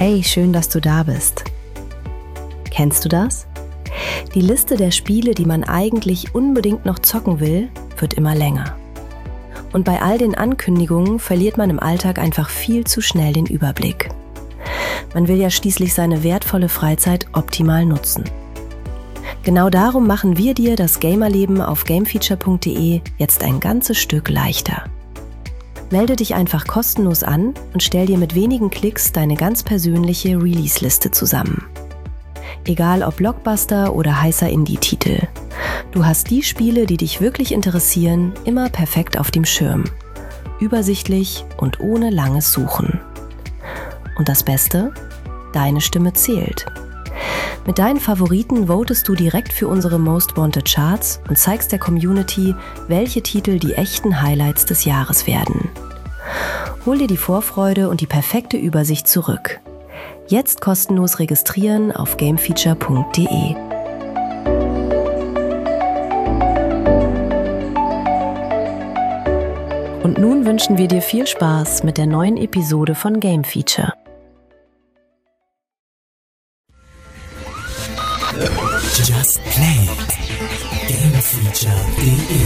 Hey, schön, dass du da bist. Kennst du das? Die Liste der Spiele, die man eigentlich unbedingt noch zocken will, wird immer länger. Und bei all den Ankündigungen verliert man im Alltag einfach viel zu schnell den Überblick. Man will ja schließlich seine wertvolle Freizeit optimal nutzen. Genau darum machen wir dir das Gamerleben auf gamefeature.de jetzt ein ganzes Stück leichter. Melde dich einfach kostenlos an und stell dir mit wenigen Klicks deine ganz persönliche Release-Liste zusammen. Egal ob Blockbuster oder heißer Indie-Titel. Du hast die Spiele, die dich wirklich interessieren, immer perfekt auf dem Schirm. Übersichtlich und ohne langes Suchen. Und das Beste? Deine Stimme zählt. Mit deinen Favoriten votest du direkt für unsere Most Wanted Charts und zeigst der Community, welche Titel die echten Highlights des Jahres werden. Hol dir die Vorfreude und die perfekte Übersicht zurück. Jetzt kostenlos registrieren auf gamefeature.de. Und nun wünschen wir dir viel Spaß mit der neuen Episode von Game Feature. Just Play Gamefeature.de.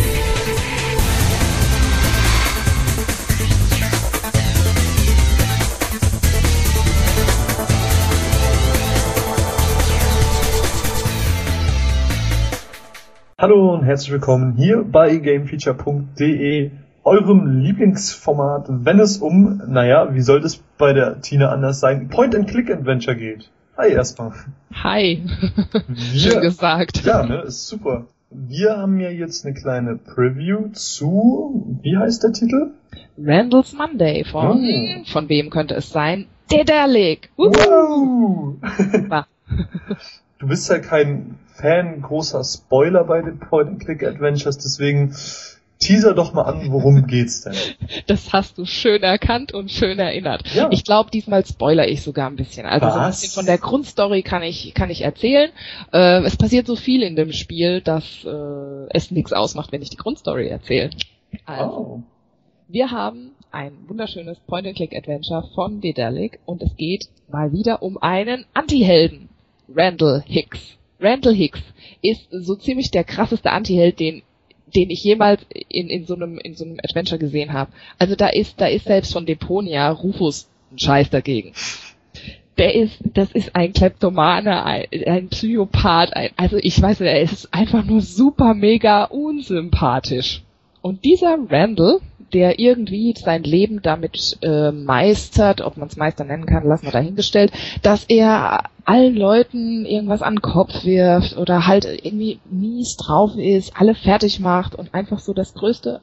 Hallo und herzlich willkommen hier bei Gamefeature.de, eurem Lieblingsformat, wenn es um, wie soll das bei der Tina anders sein, Point-and-Click-Adventure geht. Hi erstmal. Hi. Schön gesagt. Ja, ist super. Wir haben ja jetzt eine kleine Preview zu, wie heißt der Titel? Randall's Monday von wem könnte es sein? Dedalic. Wow! Du bist ja kein Fan großer Spoiler bei den Point-and-Click-Adventures, deswegen teaser doch mal an, worum geht's denn? Das hast du schön erkannt und schön erinnert. Ja. Ich glaube, diesmal spoiler ich sogar ein bisschen. Also so ein bisschen von der Grundstory kann ich erzählen. Es passiert so viel in dem Spiel, dass es nichts ausmacht, wenn ich die Grundstory erzähle. Also, wir haben ein wunderschönes Point-and-Click-Adventure von Dedalic und es geht mal wieder um einen Antihelden, Randall Hicks. Randall Hicks ist so ziemlich der krasseste Antiheld, den ich jemals in so einem Adventure gesehen habe. Also da ist selbst von Deponia Rufus ein Scheiß dagegen. Das ist ein Kleptomane, ein Psychopath, also ich weiß nicht, er ist einfach nur super mega unsympathisch. Und dieser Randall, der irgendwie sein Leben damit meistert, ob man es Meister nennen kann, lassen wir dahingestellt, dass er allen Leuten irgendwas an den Kopf wirft oder halt irgendwie mies drauf ist, alle fertig macht und einfach so das größte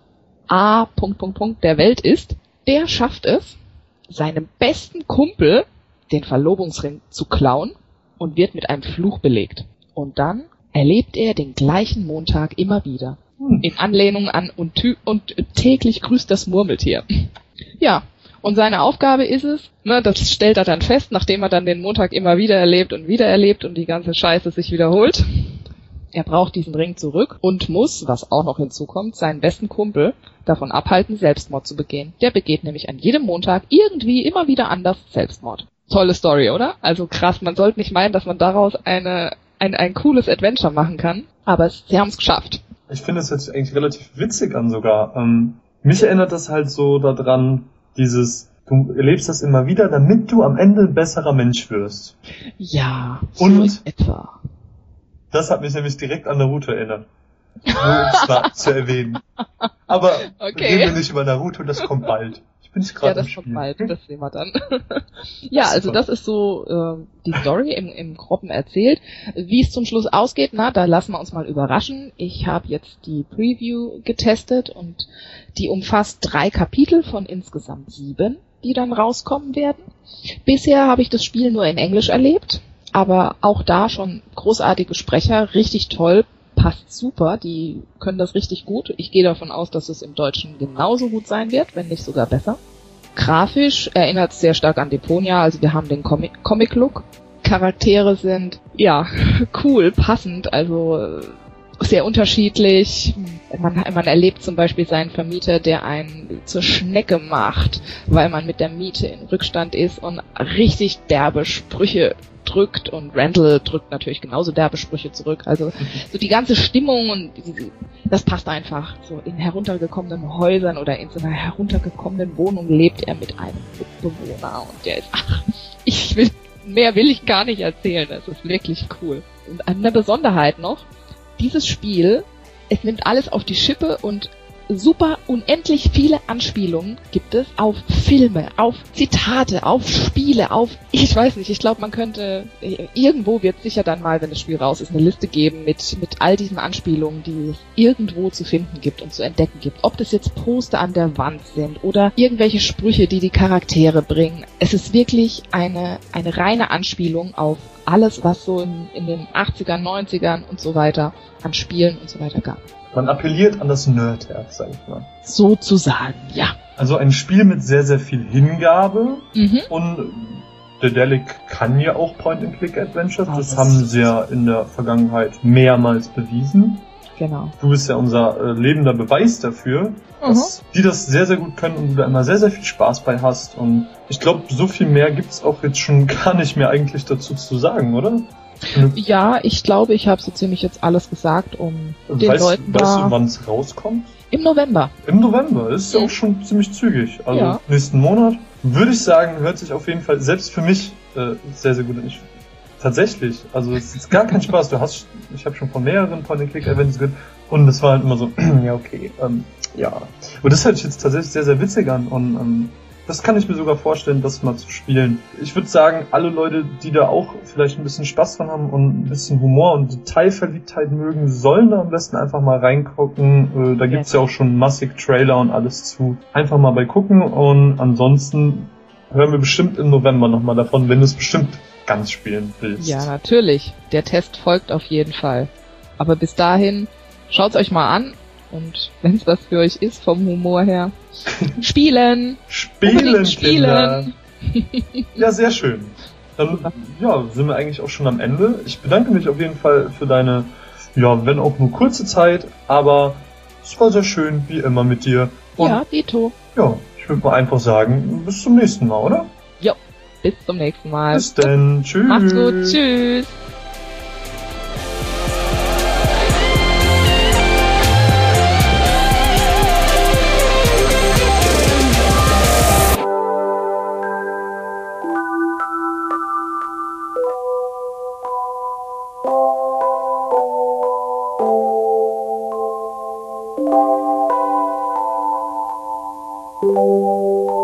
der Welt ist, der schafft es, seinem besten Kumpel den Verlobungsring zu klauen und wird mit einem Fluch belegt. Und dann erlebt er den gleichen Montag immer wieder. In Anlehnung an und täglich grüßt das Murmeltier. Ja, und seine Aufgabe ist es, das stellt er dann fest, nachdem er dann den Montag immer wieder erlebt und die ganze Scheiße sich wiederholt. Er braucht diesen Ring zurück und muss, was auch noch hinzukommt, seinen besten Kumpel davon abhalten, Selbstmord zu begehen. Der begeht nämlich an jedem Montag irgendwie immer wieder anders Selbstmord. Tolle Story, oder? Also krass, man sollte nicht meinen, dass man daraus ein cooles Adventure machen kann, aber sie haben es geschafft. Ich finde, es hört sich eigentlich relativ witzig an sogar. Mich erinnert das halt so daran, du erlebst das immer wieder, damit du am Ende ein besserer Mensch wirst. Ja, so in etwa. Das hat mich nämlich direkt an Naruto erinnert. Nur um es mal zu erwähnen. Aber reden wir nicht über Naruto, das kommt bald. Ja, das kommt bald, das sehen wir dann. Ja, also das ist so die Story im Groben erzählt. Wie es zum Schluss ausgeht, da lassen wir uns mal überraschen. Ich habe jetzt die Preview getestet und die umfasst 3 Kapitel von insgesamt 7, die dann rauskommen werden. Bisher habe ich das Spiel nur in Englisch erlebt, aber auch da schon großartige Sprecher, richtig toll. Passt super, die können das richtig gut. Ich gehe davon aus, dass es im Deutschen genauso gut sein wird, wenn nicht sogar besser. Grafisch erinnert es sehr stark an Deponia, also wir haben den Comic-Look. Charaktere sind, cool, passend, also sehr unterschiedlich. Man erlebt zum Beispiel seinen Vermieter, der einen zur Schnecke macht, weil man mit der Miete in Rückstand ist und richtig derbe Sprüche drückt, und Randall drückt natürlich genauso derbe Sprüche zurück. Also so die ganze Stimmung und das passt einfach. So in heruntergekommenen Häusern oder in so einer heruntergekommenen Wohnung lebt er mit einem Mitbewohner, und der ist, mehr will ich gar nicht erzählen. Das ist wirklich cool. Und eine Besonderheit noch: Dieses Spiel, es nimmt alles auf die Schippe, und super unendlich viele Anspielungen gibt es auf Filme, auf Zitate, auf Spiele, auf, ich weiß nicht, ich glaube, man könnte, irgendwo wird sicher dann mal, wenn das Spiel raus ist, eine Liste geben mit all diesen Anspielungen, die es irgendwo zu finden gibt und zu entdecken gibt. Ob das jetzt Poster an der Wand sind oder irgendwelche Sprüche, die die Charaktere bringen. Es ist wirklich eine reine Anspielung auf alles, was so in den 80ern, 90ern und so weiter an Spielen und so weiter gab. Man appelliert an das Nerdherz, sag ich mal. Sozusagen, ja. Also ein Spiel mit sehr, sehr viel Hingabe. Und Daedalic kann ja auch Point-and-Click-Adventures. Das haben sie ja in der Vergangenheit mehrmals bewiesen. Genau. Du bist ja unser lebender Beweis dafür, dass die das sehr, sehr gut können und du da immer sehr, sehr viel Spaß bei hast. Und ich glaube, so viel mehr gibt's auch jetzt schon gar nicht mehr eigentlich dazu zu sagen, oder? Ja, ich glaube, ich habe so ziemlich jetzt alles gesagt, um den Leuten da... Weißt du, wann es rauskommt? Im November. Im November, ist ja auch schon ziemlich zügig. Also nächsten Monat, würde ich sagen, hört sich auf jeden Fall selbst für mich sehr, sehr gut an. Tatsächlich, also es ist gar kein Spaß. Ich habe schon von mehreren Point-and-Click-Events gehört und das war halt immer so, ja okay, ja. Und das hört sich jetzt tatsächlich sehr, sehr witzig an und das kann ich mir sogar vorstellen, das mal zu spielen. Ich würde sagen, alle Leute, die da auch vielleicht ein bisschen Spaß dran haben und ein bisschen Humor und Detailverliebtheit mögen, sollen da am besten einfach mal reingucken. Da gibt's ja auch schon massig Trailer und alles zu. Einfach mal bei gucken und ansonsten hören wir bestimmt im November nochmal davon, wenn du es bestimmt ganz spielen willst. Ja, natürlich. Der Test folgt auf jeden Fall. Aber bis dahin, schaut's euch mal an. Und wenn es was für euch ist, vom Humor her, spielen! Spielen! Ja, sehr schön. Dann sind wir eigentlich auch schon am Ende. Ich bedanke mich auf jeden Fall für deine, wenn auch nur kurze Zeit, aber es war sehr schön, wie immer mit dir. Und ja, Dito. Ja, ich würde mal einfach sagen, bis zum nächsten Mal, oder? Jo, bis zum nächsten Mal. Bis dann, tschüss. Macht's gut, tschüss. Thank you.